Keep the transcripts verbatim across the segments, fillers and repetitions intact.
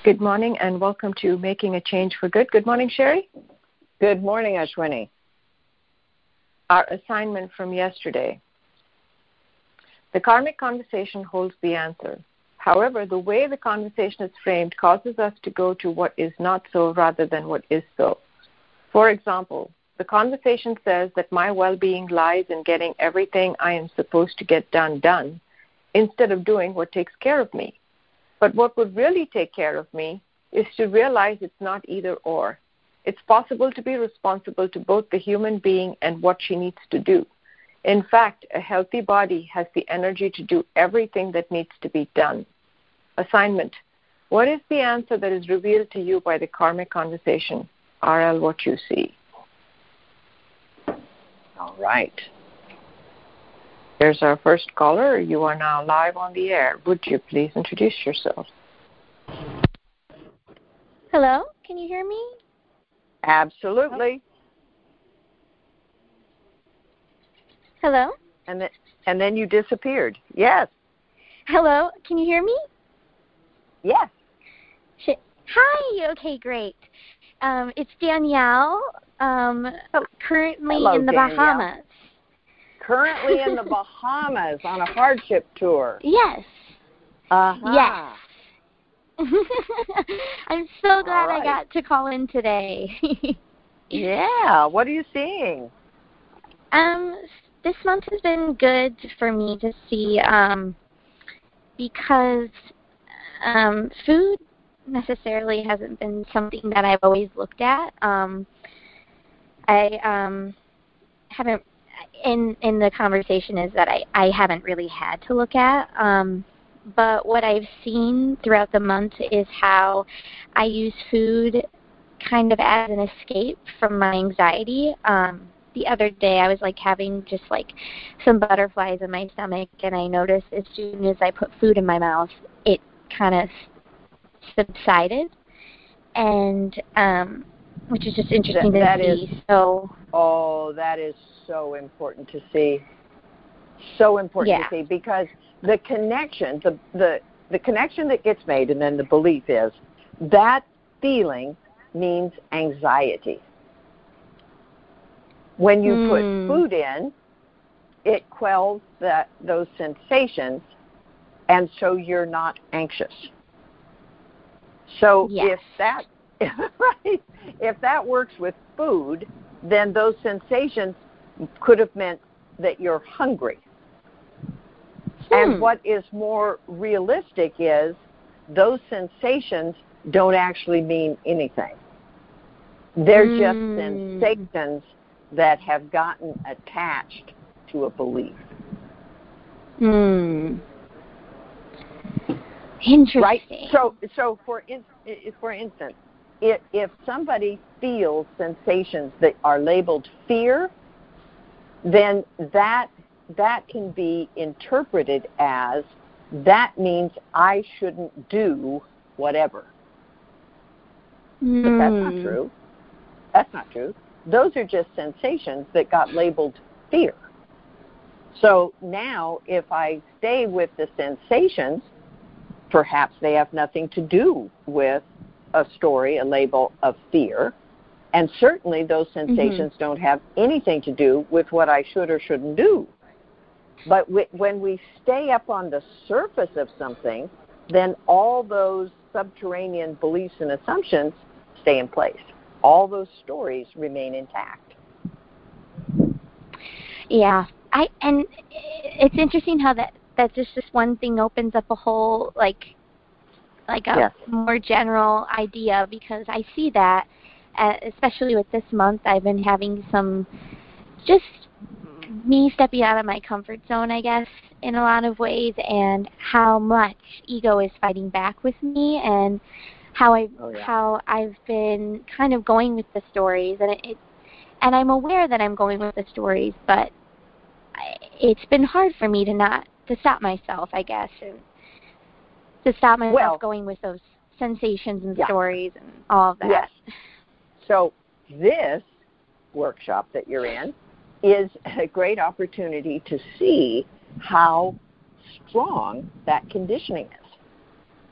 Good morning and welcome to Making a Change for Good. Good morning, Sherry. Good morning, Ashwini. Our assignment from yesterday. The karmic conversation holds the answer. However, the way the conversation is framed causes us to go to what is not so rather than what is so. For example, the conversation says that my well-being lies in getting everything I am supposed to get done done instead of doing what takes care of me. But what would really take care of me is to realize it's not either or. It's possible to be responsible to both the human being and what she needs to do. In fact, a healthy body has the energy to do everything that needs to be done. Assignment. What is the answer that is revealed to you by the karmic conversation? R L, what you see. All right. Here's our first caller. You are now live on the air. Would you please introduce yourself? Hello? Can you hear me? Absolutely. Hello? And then, and then you disappeared. Yes. Hello? Can you hear me? Yes. Sh- Hi. Okay, great. Um, it's Danielle, um, currently Hello, in the Danielle. Bahamas. Currently in the Bahamas on a hardship tour. Yes. Uh-huh. Yes. I'm so glad right. I got to call in today. Yeah. What are you seeing? Um, this month has been good for me to see um, because um, food necessarily hasn't been something that I've always looked at. Um, I um, haven't, in in the conversation is that I, I haven't really had to look at. Um, but what I've seen throughout the month is how I use food kind of as an escape from my anxiety. Um, the other day I was like having just like some butterflies in my stomach, and I noticed as soon as I put food in my mouth, it kind of subsided, and um, which is just interesting that, to that see. Is, so, oh, that is so important to see. So important yeah. to see, because the connection, the, the the connection that gets made, and then the belief is that feeling means anxiety. When you mm. put food in, it quells that those sensations, and so you're not anxious. So yes. if that right, if that works with food, then those sensations could have meant that you're hungry. Hmm. And what is more realistic is those sensations don't actually mean anything. They're mm. just sensations that have gotten attached to a belief. Hmm. Interesting. Right? So, so for in, for instance, if, if somebody feels sensations that are labeled fear, then that that can be interpreted as that means I shouldn't do whatever. Mm. But that's not true. That's not true. Those are just sensations that got labeled fear. So now if I stay with the sensations, perhaps they have nothing to do with a story, a label of fear. And certainly those sensations mm-hmm. don't have anything to do with what I should or shouldn't do. But w- when we stay up on the surface of something, then all those subterranean beliefs and assumptions stay in place. All those stories remain intact. Yeah, I and it's interesting how that, that just this one thing opens up a whole like like a yes. more general idea, because I see that, uh, especially with this month, I've been having some just me stepping out of my comfort zone, I guess, in a lot of ways, and how much ego is fighting back with me, and how I oh, yeah. how I've been kind of going with the stories, and it, it and I'm aware that I'm going with the stories, but I, it's been hard for me to not to stop myself, I guess, and to stop myself well, going with those sensations and yeah. stories and all of that. Yes. So this workshop that you're in is a great opportunity to see how strong that conditioning is.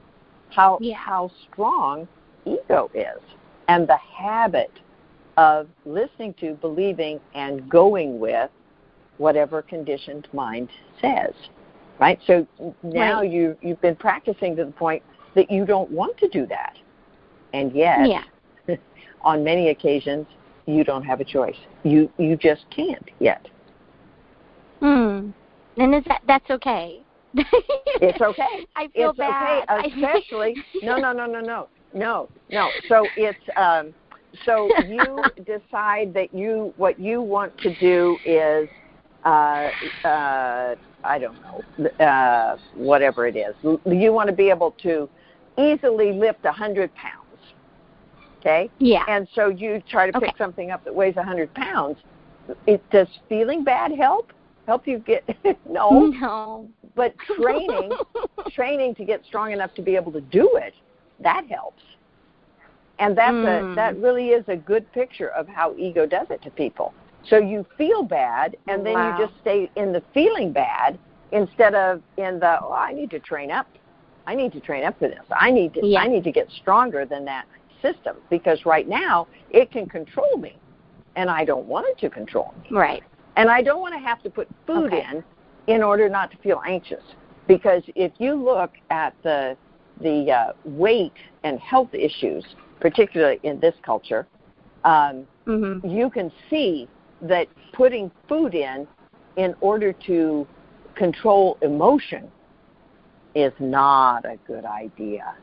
how yeah. how strong ego is, and the habit of listening to, believing, and going with whatever conditioned mind says, right? So now right. you, you've been practicing to the point that you don't want to do that. And yet, yeah. on many occasions, you don't have a choice. You you just can't yet. Hmm. And is that, that's okay? It's okay. I feel it's bad. okay, especially, no, no, no, no, no, no, no. So it's, um, so you decide that you, what you want to do is, uh, uh, I don't know, uh, whatever it is. You want to be able to easily lift one hundred pounds, okay? Yeah. And so you try to pick okay. something up that weighs one hundred pounds. It, does feeling bad help? Help you get, no. No. But training, training to get strong enough to be able to do it, that helps. And that's mm. a, that really is a good picture of how ego does it to people. So you feel bad, and then wow. you just stay in the feeling bad instead of in the, oh, I need to train up. I need to train up for this. I need to, yeah. I need to get stronger than that system, because right now it can control me, and I don't want it to control me. Right. And I don't want to have to put food okay. in in order not to feel anxious. Because if you look at the the uh, weight and health issues, particularly in this culture, um, mm-hmm. you can see that putting food in in order to control emotion is not a good idea.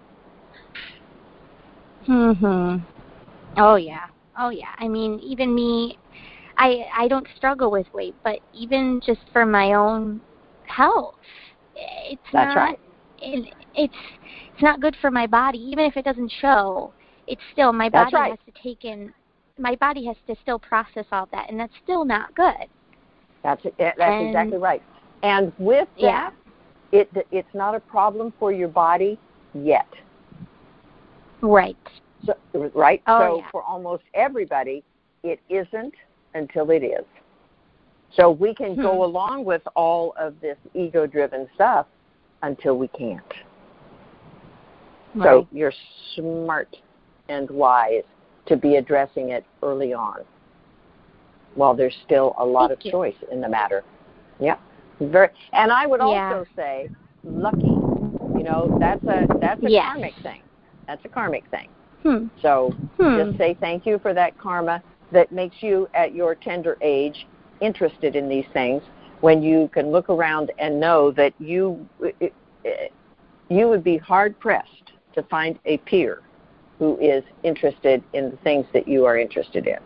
Mhm. Oh yeah. Oh yeah. I mean, even me, I I don't struggle with weight, but even just for my own health, it's That's not. right. It, it's it's not good for my body. Even if it doesn't show, it's still my That's body right. has to take in. My body has to still process all that, and that's still not good. That's that's and, exactly right. And with yeah. that, it it's not a problem for your body yet. Right. So, right? Oh, so yeah. for almost everybody, it isn't until it is. So we can hmm. go along with all of this ego-driven stuff until we can't. Right. So you're smart and wise to be addressing it early on, while there's still a lot Thank of you. choice in the matter. Yeah. Very. And I would yeah. also say lucky. You know, that's a that's a yes. karmic thing. That's a karmic thing. Hmm. So hmm. just say thank you for that karma that makes you, at your tender age, interested in these things, when you can look around and know that you you would be hard-pressed to find a peer who is interested in the things that you are interested in.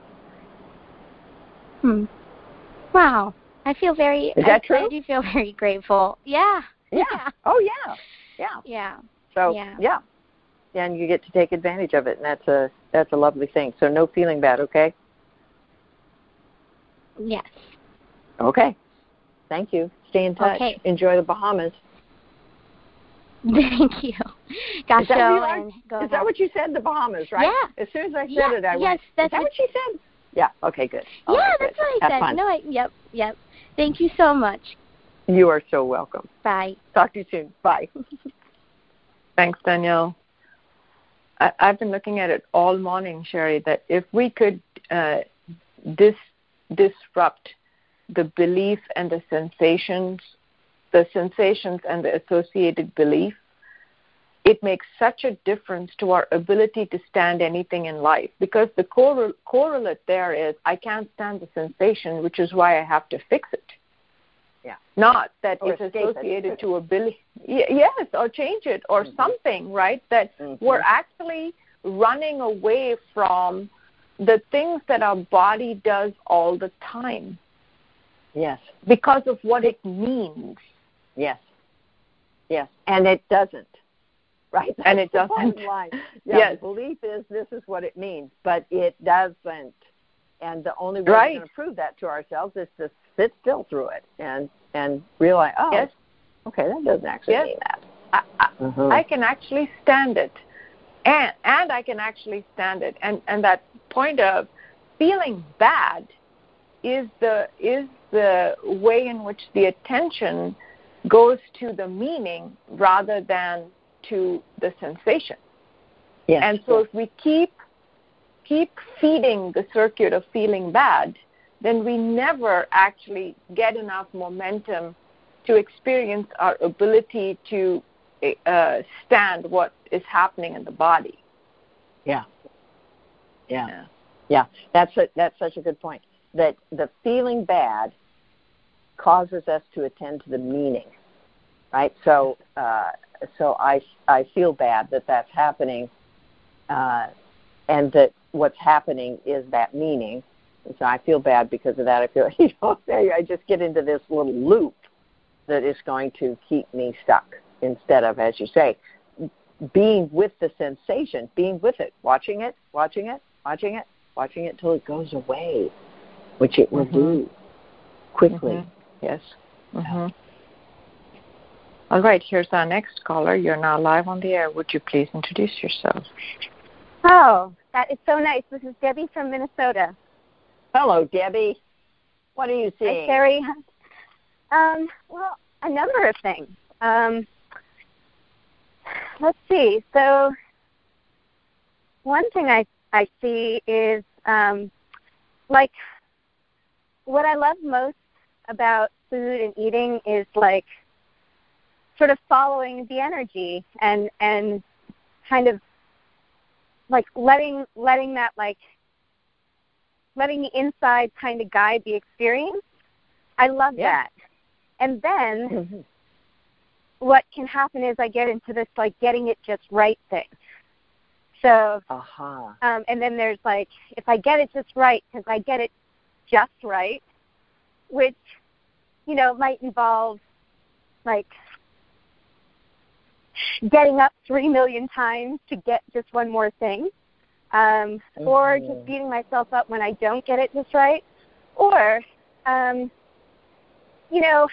Hmm. Wow. I feel very, is that I, true? I do feel very grateful. Yeah. Yeah. yeah. Oh, yeah. Yeah. Yeah. So, yeah. yeah. And you get to take advantage of it, and that's a that's a lovely thing. So no feeling bad, okay? Yes. Okay. Thank you. Stay in touch. Okay. Enjoy the Bahamas. Thank you. Gosh, Is that, go what you, and go is ahead. that what you said, the Bahamas, right? Yeah. As soon as I said yeah. it, I yes, went, that's is that what, what she said? Yeah. Okay, good. Yeah, okay, that's good. what I Have said. fun. No, I, yep, yep. Thank you so much. You are so welcome. Bye. Talk to you soon. Bye. Thanks, Danielle. I, I've been looking at it all morning, Sherry, that if we could uh, dis, disrupt the belief and the sensations, the sensations and the associated belief, it makes such a difference to our ability to stand anything in life. Because the correl- correlate there is, I can't stand the sensation, which is why I have to fix it. Yeah. Not that or it's it. associated to a belief. Yes, or change it or mm-hmm. something, right? That mm-hmm. we're actually running away from the things that our body does all the time. Yes. Because of what it means. Yes. Yes. And it doesn't. Right? And it That's doesn't. The line. Yeah, yes. The belief is this is what it means, but it doesn't. And the only way right. we're going to prove that to ourselves is to sit still through it and, and realize, oh, yes. okay, that doesn't actually yes. mean that. I, I, mm-hmm. I can actually stand it. And and I can actually stand it. And and that point of feeling bad is the is the way in which the attention goes to the meaning rather than to the sensation. Yes. And so if we keep keep feeding the circuit of feeling bad, then we never actually get enough momentum to experience our ability to uh, stand what is happening in the body. Yeah. Yeah. Yeah. Yeah. That's a, that's such a good point. That the feeling bad causes us to attend to the meaning, right? So, uh, so I I feel bad that that's happening, uh, and that what's happening is that meaning. And so I feel bad because of that. I feel, you know, I just get into this little loop that is going to keep me stuck instead of, as you say, being with the sensation, being with it, watching it, watching it, watching it, watching it till it goes away, which it will mm-hmm. do quickly. Mm-hmm. Yes. Mm-hmm. All right, here's our next caller. You're now live on the air. Would you please introduce yourself? Oh, that is so nice. This is Debbie from Minnesota. Hello, Debbie. What are you seeing? Hi, Terry. Um, well, a number of things. Um, let's see. So one thing I, I see is, um, like, what I love most about food and eating is, like, sort of following the energy and, and kind of, like, letting letting that, like, letting the inside kind of guide the experience. I love yeah. that. And then mm-hmm. what can happen is I get into this, like, getting it just right thing. So, uh-huh. um, and then there's, like, if I get it just right, because I get it just right, which, you know, might involve, like, getting up three million times to get just one more thing. Um, mm-hmm. Or just beating myself up when I don't get it just right, or, um, you know,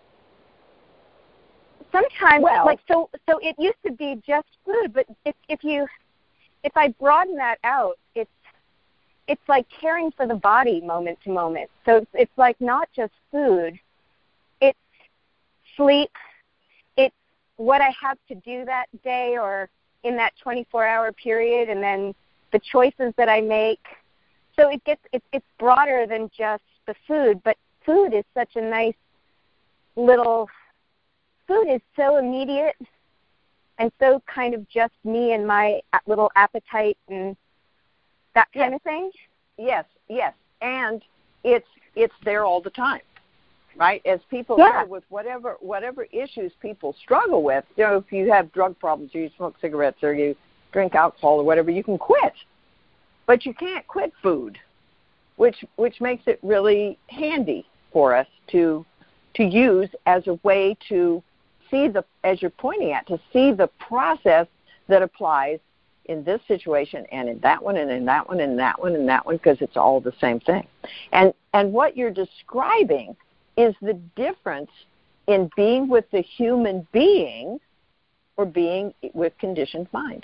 sometimes well, like so. So it used to be just food, but if, if you, if I broaden that out, it's it's like caring for the body moment to moment. So it's, it's like not just food, it's sleep, it's what I have to do that day or in that twenty-four hour period, and then the choices that I make. So it gets it, it's broader than just the food, but food is such a nice little, food is so immediate and so kind of just me and my little appetite and that kind yes. of thing. Yes, yes, and it's it's there all the time, right? As people yeah. go with whatever whatever issues people struggle with, you know, if you have drug problems or you smoke cigarettes or you drink alcohol or whatever, you can quit. But you can't quit food, which which makes it really handy for us to to use as a way to see the, as you're pointing at, to see the process that applies in this situation and in that one and in that one and that one and that one, because it's all the same thing. And and what you're describing is the difference in being with the human being or being with conditioned mind.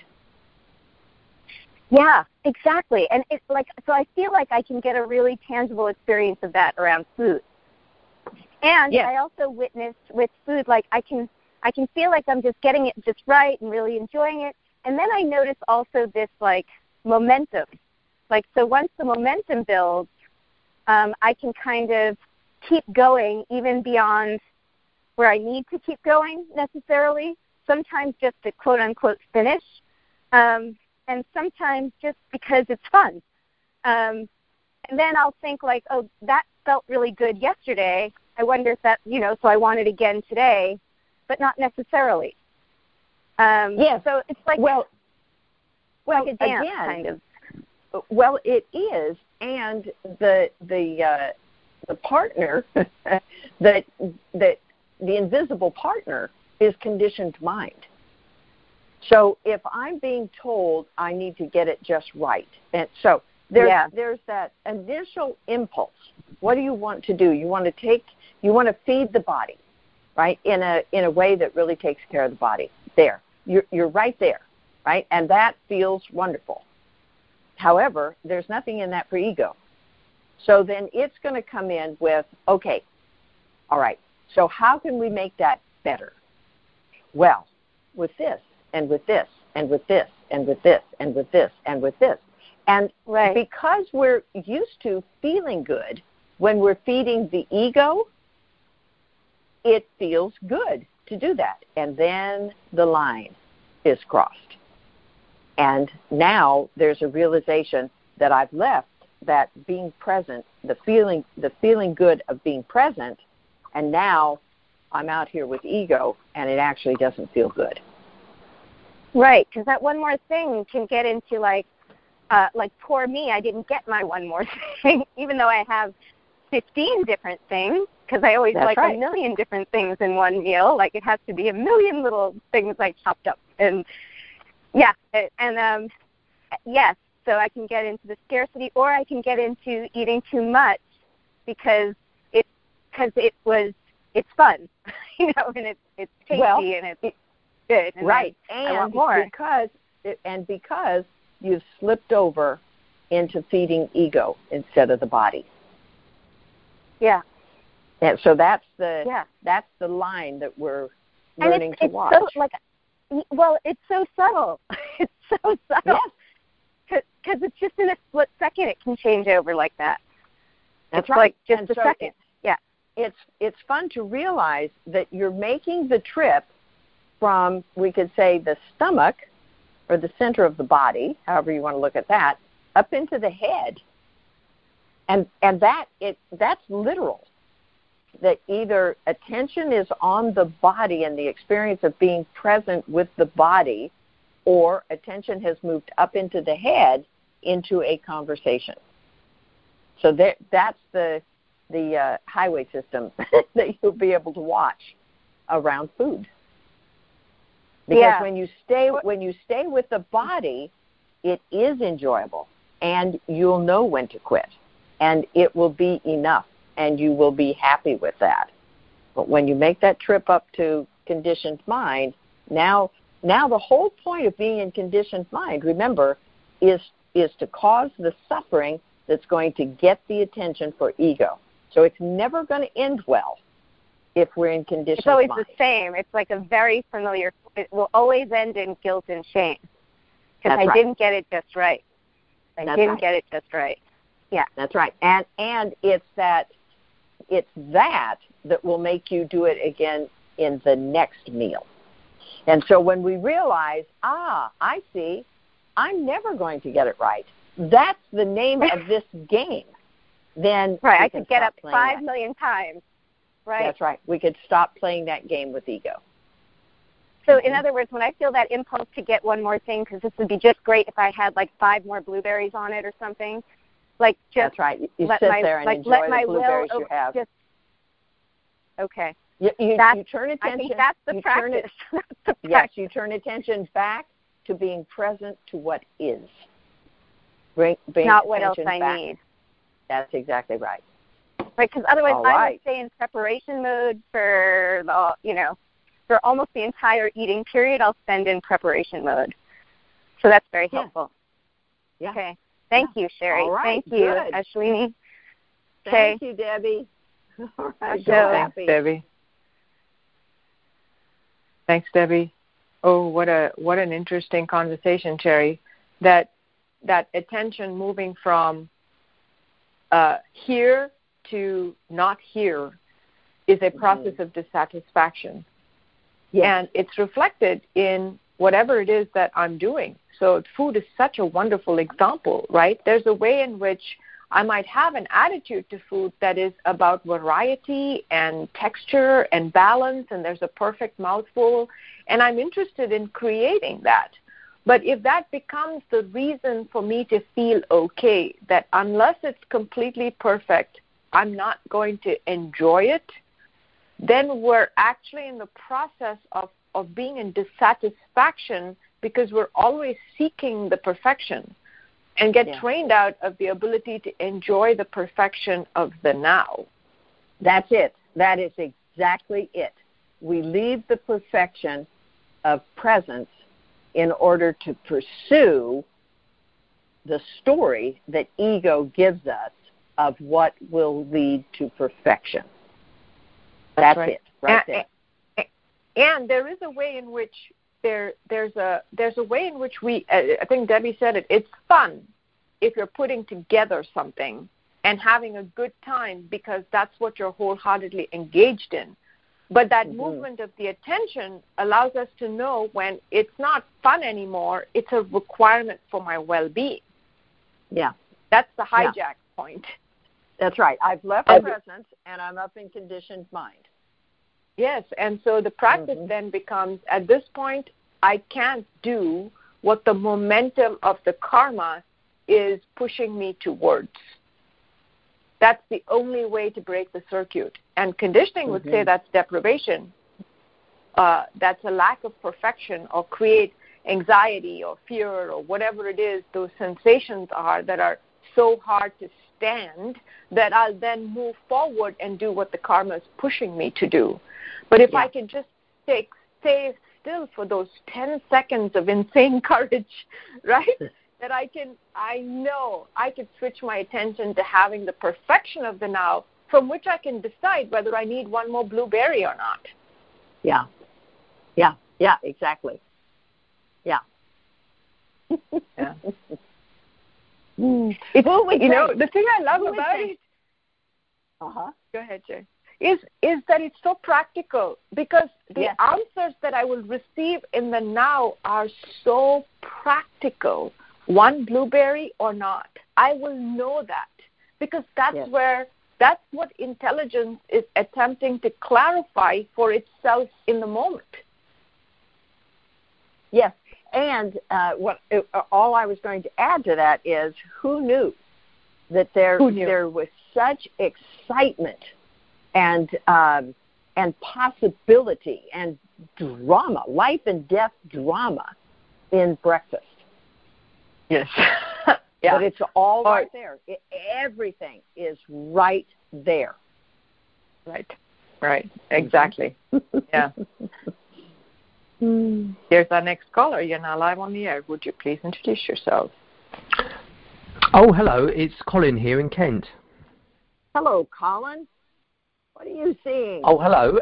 Yeah, exactly. And it's like, so I feel like I can get a really tangible experience of that around food. And yes. I also witnessed with food, like I can, I can feel like I'm just getting it just right and really enjoying it. And then I notice also this, like, momentum. Like, so once the momentum builds, um, I can kind of keep going even beyond where I need to keep going necessarily, sometimes just to quote-unquote finish. Um, and sometimes just because it's fun. Um, and then I'll think like, oh, that felt really good yesterday. I wonder if that, you know, so I want it again today, but not necessarily. Um, yeah. So it's like, well, well, like a dance, again, kind of. Well, it is, and the the uh, the partner that that the invisible partner is conditioned mind. So if I'm being told I need to get it just right, and so there's yeah. there's that initial impulse. What do you want to do? You want to take, you want to feed the body, right? In a in a way that really takes care of the body. There, you're you're right there, right? And that feels wonderful. However, there's nothing in that for ego. So then it's going to come in with, okay, all right. So how can we make that better? Well, with this. and with this and with this and with this and with this and with this. And right. because we're used to feeling good when we're feeding the ego, it feels good to do that. And then the line is crossed. And now there's a realization that I've left that being present, the feeling, the feeling good of being present, and now I'm out here with ego, and it actually doesn't feel good. Right, because that one more thing can get into like, uh, like poor me, I didn't get my one more thing, even though I have fifteen different things, because I always That's like right. a million different things in one meal. Like it has to be a million little things like chopped up. And yeah, it, and um, yes, so I can get into the scarcity, or I can get into eating too much because it, because it was, it's fun, you know, and it's it's tasty well, and it's it, good. And right, I, and I want more. because and because you've slipped over into feeding ego instead of the body. Yeah. And so that's the yeah. that's the line that we're and learning it's, to it's watch. So, like, well, it's so subtle. It's so subtle. Yes. Because it's just in a split second it can change over like that. That's it's right. like just and a so second. It, yeah. It's it's fun to realize that you're making the trip from, we could say, the stomach or the center of the body, however you want to look at that, up into the head. And and that it that's literal. That either attention is on the body and the experience of being present with the body, or attention has moved up into the head into a conversation. So there, that's the the uh, highway system that you'll be able to watch around food. Because yeah. when you stay when you stay with the body, it is enjoyable, and you'll know when to quit, and it will be enough, and you will be happy with that. But when you make that trip up to conditioned mind, now now the whole point of being in conditioned mind, remember, is is to cause the suffering that's going to get the attention for ego. So it's never going to end well if we're in conditioned It's always mind. the same. It's like a very familiar, it will always end in guilt and shame. Because I right. didn't get it just right. I That's didn't right. get it just right. Yeah. That's right. And and it's that it's that that will make you do it again in the next meal. And so when we realize, ah, I see, I'm never going to get it right. That's the name of this game. Then right, we I can could get stop up playing five that. million times. Right. That's right. We could stop playing that game with ego. So Mm-hmm. in other words, when I feel that impulse to get one more thing, because this would be just great if I had like five more blueberries on it or something, like just That's right. You let sit my, there and like, enjoy let the my blueberries will you have. Just, okay. You, you, That's, you turn attention. I think that's the you practice. Turn it, that's the yes, practice. you turn attention back to being present to what is. Bring, bring Not what else attention I back. need. That's exactly right. Right, because otherwise All I right. would stay in preparation mode for the, you know, for almost the entire eating period. I'll spend in preparation mode. So that's very Yeah. helpful. Yeah. Okay. Thank Yeah. you, Sherry. All right. Thank you, Good. Ashwini. Thank Okay. you, Debbie. All right. So, So Thanks, happy. Debbie. Thanks, Debbie. Oh, what a what an interesting conversation, Sherry. That that attention moving from uh, here to not here is a process mm-hmm. of dissatisfaction. Yes. And it's reflected in whatever it is that I'm doing. So food is such a wonderful example, right? There's a way in which I might have an attitude to food that is about variety and texture and balance, and there's a perfect mouthful, and I'm interested in creating that. But if that becomes the reason for me to feel okay, that unless it's completely perfect, I'm not going to enjoy it, then we're actually in the process of, of being in dissatisfaction because we're always seeking the perfection and get yeah. trained out of the ability to enjoy the perfection of the now. That's it. That is exactly it. We leave the perfection of presence in order to pursue the story that ego gives us of what will lead to perfection. That's right. it, right and, there. And there is a way in which there there's a there's a way in which we, I think Debbie said it, it's fun if you're putting together something and having a good time because that's what you're wholeheartedly engaged in. But that mm-hmm. movement of the attention allows us to know when it's not fun anymore, it's a requirement for my well-being. Yeah. That's the hijack yeah. point. That's right. I've left the present and I'm up in conditioned mind. Yes, and so the practice mm-hmm. then becomes, at this point, I can't do what the momentum of the karma is pushing me towards. That's the only way to break the circuit. And conditioning mm-hmm. would say that's deprivation. Uh, that's a lack of perfection or create anxiety or fear or whatever it is those sensations are that are so hard to stand that I'll then move forward and do what the karma is pushing me to do. But if yeah. I can just take, stay still for those ten seconds of insane courage, right, that I can, I know I could switch my attention to having the perfection of the now from which I can decide whether I need one more blueberry or not. Yeah. Yeah. Yeah, exactly. Yeah. yeah. It's, you know, the thing I love about it, uh-huh. go ahead, Jay, is, is that it's so practical because the yes. answers that I will receive in the now are so practical, one blueberry or not. I will know that because that's yes. where, that's what intelligence is attempting to clarify for itself in the moment. Yes. And uh, what uh, all I was going to add to that is, who knew that there knew? there was such excitement and um, and possibility and drama, life and death drama in breakfast. Yes, yeah. But it's all right there. It, everything is right there. Right. Right. Exactly. yeah. Here's our next caller. You're now live on the air. Would you please introduce yourself? Oh, hello. It's Colin here in Kent. Hello, Colin. What are you seeing? Oh, hello.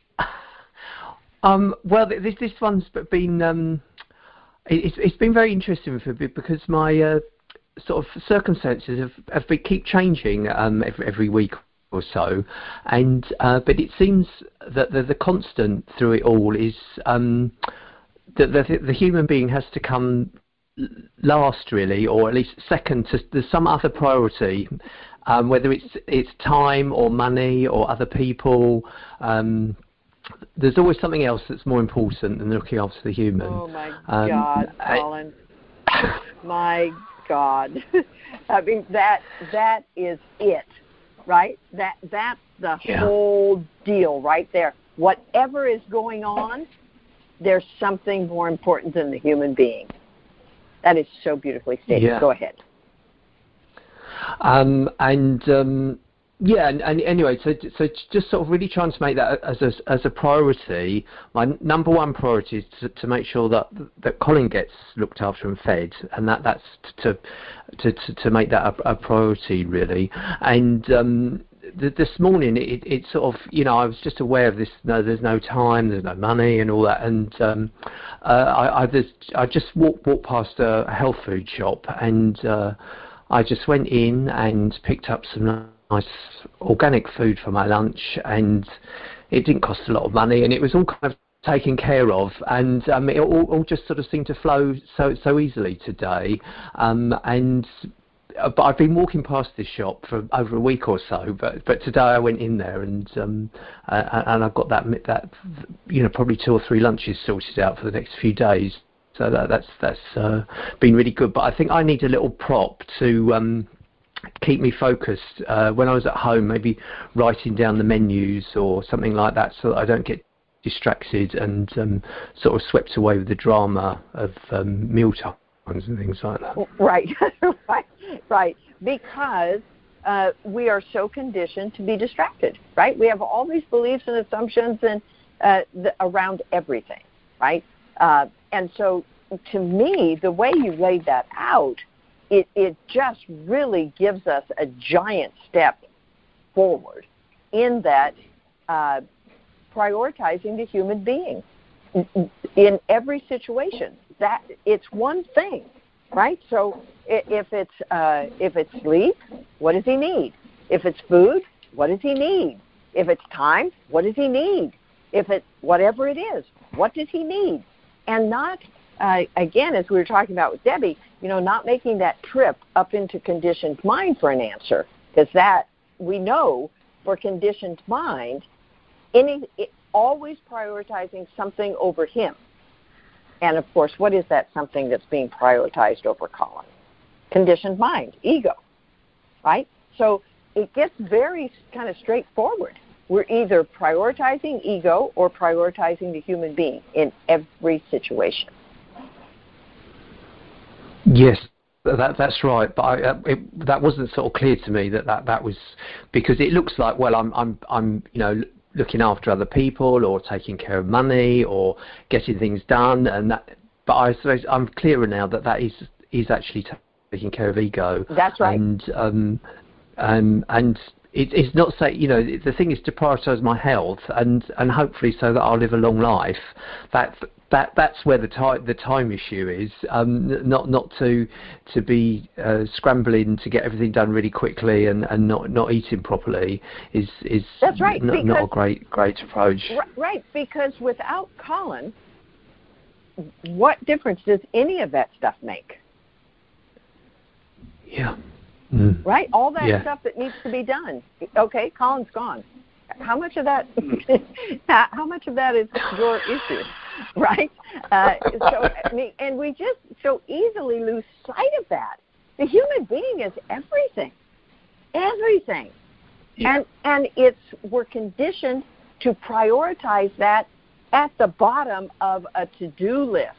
um, well, this this one's been um, it's it's been very interesting for me because my uh, sort of circumstances have have been, keep changing um, every, every week or so, and uh, but it seems that the, the constant through it all is um, that the, the human being has to come last, really, or at least second to there's some other priority, um, whether it's it's time or money or other people. Um, there's always something else that's more important than looking after the human. Oh my um, God, Colin! I, my God, I mean that that is it. Right? That that's the yeah. whole deal right there. Whatever is going on, there's something more important than the human being. That is so beautifully stated. Yeah. Go ahead. Um, and um, yeah, and, and anyway, so so just sort of really trying to make that as a, as a priority. My number one priority is to, to make sure that that Colin gets looked after and fed, and that that's to to to, to make that a, a priority really. And um, th- this morning, it, it sort of, you know, I was just aware of this. No, there's no time, there's no money, and all that. And um, uh, I I just I just walked walked past a health food shop, and uh, I just went in and picked up some nice organic food for my lunch, and it didn't cost a lot of money, and it was all kind of taken care of, and um, it all, all just sort of seemed to flow so so easily today. Um, and uh, but I've been walking past this shop for over a week or so, but but today I went in there, and um, uh, and I've got that that you know probably two or three lunches sorted out for the next few days. So that, that's that's uh, been really good. But I think I need a little prop to um, keep me focused uh, when I was at home, maybe writing down the menus or something like that, so that I don't get distracted and um, sort of swept away with the drama of um, meal times and things like that. Right, right, right. Because uh, we are so conditioned to be distracted, right? We have all these beliefs and assumptions and uh, the, around everything, right? Uh, and so, to me, the way you laid that out, It, it just really gives us a giant step forward in that uh, prioritizing the human being. in every situation. That it's one thing, right? So if it's uh, if it's sleep, what does he need? If it's food, what does he need? If it's time, what does he need? If it's whatever it is, what does he need? And not, uh, again, as we were talking about with Debbie, you know, not making that trip up into conditioned mind for an answer, because that, we know, for conditioned mind, any it, always prioritizing something over him. And, of course, what is that something that's being prioritized over Colin? Conditioned mind, ego, right? So it gets very kind of straightforward. We're either prioritizing ego or prioritizing the human being in every situation. Yes, that, that's right. But I, uh, it, that wasn't sort of clear to me that, that that was because it looks like, well, I'm I'm I'm you know looking after other people or taking care of money or getting things done, and that. But I suppose I'm clearer now that that is is actually taking care of ego. That's right. And um, um and. It, it's not say you know the thing is to prioritise my health and, and hopefully so that I'll live a long life. That that that's where the time the time issue is. Um, not not to to be uh, scrambling to get everything done really quickly and, and not, not eating properly is is that's right. Not, not a great great approach. Right, because without Colin, what difference does any of that stuff make? Yeah. Mm. Right? All that yeah. stuff that needs to be done. Okay, Colin's gone. How much of that how much of that is your issue? Right? Uh, so I mean, and we just so easily lose sight of that. The human being is everything. Everything. Yeah. And and it's we're conditioned to prioritize that at the bottom of a to-do list.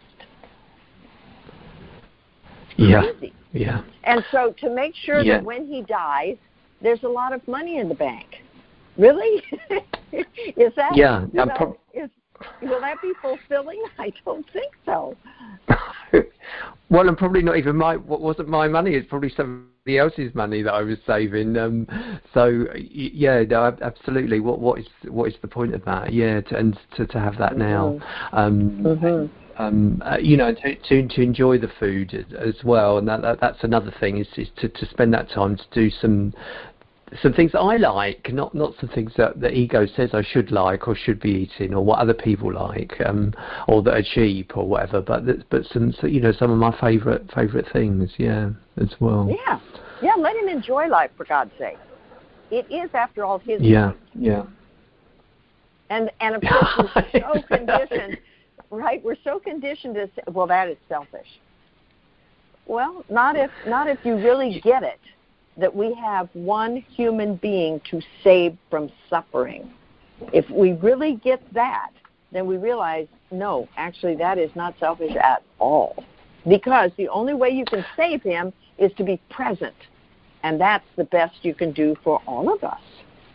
Yeah. Easy. Yeah. And so to make sure yeah. that when he dies, there's a lot of money in the bank. Really? Is that? Yeah. You know, prob- is, will that be fulfilling? I don't think so. Well, and probably not even my. What wasn't my money? It's probably somebody else's money that I was saving. Um, so yeah, no, absolutely. What what is what is the point of that? Yeah, to, and to to have that now. Mm-hmm. Um, mm-hmm. Um, uh, you know, to, to to enjoy the food as well, and that, that that's another thing is, is to, to spend that time to do some some things that I like, not not some things that the ego says I should like or should be eating, or what other people like, um, or that are cheap or whatever. But but some you know some of my favourite favourite things, yeah, as well. Yeah, yeah. Let him enjoy life, for God's sake. It is, after all, his. Yeah, life. yeah. And and of course we're so conditioned. Right, we're so conditioned to say, well, that is selfish. Well, not if not if you really get it that we have one human being to save from suffering. If we really get that, then we realize, no, actually that is not selfish at all. Because the only way you can save him is to be present. And that's the best you can do for all of us.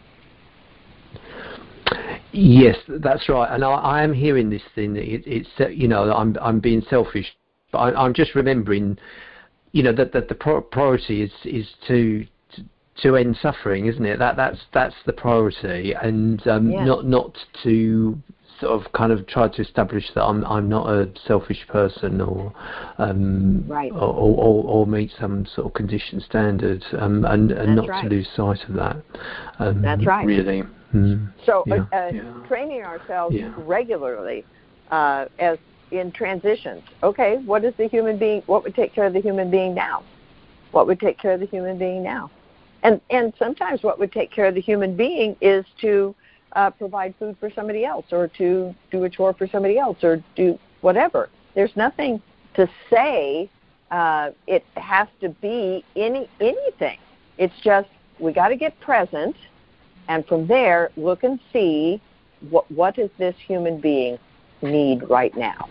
Yes, that's right, and I, I am hearing this thing that it, it's you know I'm I'm being selfish, but I, I'm just remembering, you know, that, that the priority is is to, to to end suffering, isn't it? That that's that's the priority, and um, yeah. not not to sort of kind of try to establish that I'm I'm not a selfish person or um, right. or, or, or meet some sort of conditioned standard, um, and and not right. to lose sight of that. Um, that's right. Really. Mm. So yeah, uh, yeah. training ourselves yeah. regularly uh, as in transitions. Okay, what is the human being? What would take care of the human being now? What would take care of the human being now? And and sometimes what would take care of the human being is to uh, provide food for somebody else, or to do a chore for somebody else, or do whatever. There's nothing to say uh, it has to be any anything. It's just we got to get present. And from there, look and see what what does this human being need right now.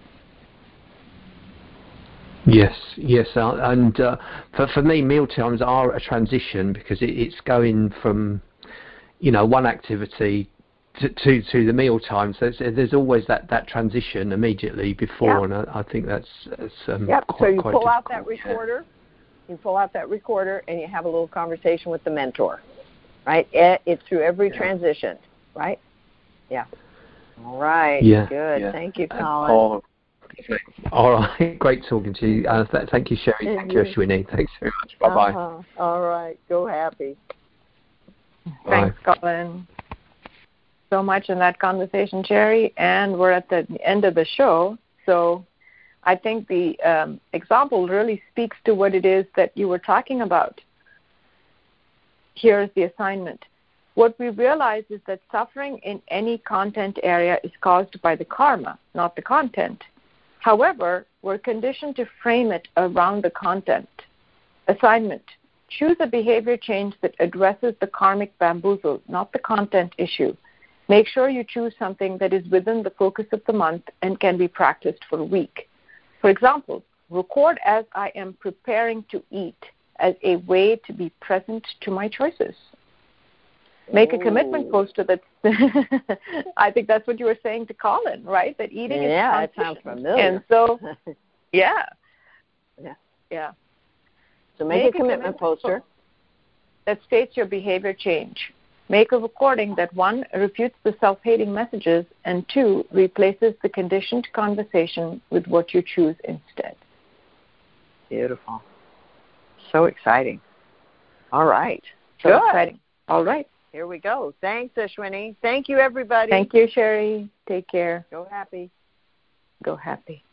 Yes, yes, uh, and uh, for for me, mealtimes are a transition because it, it's going from, you know, one activity to to, to the mealtime. So it's, there's always that, that transition immediately before, yeah. and I, I think that's, that's um, yep. quite, so you quite pull out difficult, that recorder, yeah. you pull out that recorder, and you have a little conversation with the mentor. Right, it's through every yeah. transition, right? Yeah. All right. Yeah. Good. Yeah. Thank you, Colin. Uh, oh, all right. Great talking to you. Uh, th- thank you, Sherry. And thank you, you. Ashwini. Thanks very much. Bye-bye. Uh-huh. All right. Go happy. Thanks, Colin, so much in that conversation, Sherry. And we're at the end of the show. So I think the um, example really speaks to what it is that you were talking about. Here's the assignment. What we realize is that suffering in any content area is caused by the karma, not the content. However, we're conditioned to frame it around the content. Assignment. Choose a behavior change that addresses the karmic bamboozle, not the content issue. Make sure you choose something that is within the focus of the month and can be practiced for a week. For example, record as I am preparing to eat as a way to be present to my choices. Make a commitment poster that's, I think that's what you were saying to Colin, right? That eating yeah, is Yeah, it sounds familiar. And so, yeah. Yeah. Yeah. So make, make a, commitment, commitment poster that states your behavior change. Make a recording that, one, refutes the self-hating messages, and two, replaces the conditioned conversation with what you choose instead. Beautiful. So exciting. All right. So Good. exciting. All right. Here we go. Thanks, Ashwini. Thank you, everybody. Thank you, Sherry. Take care. Go happy. Go happy.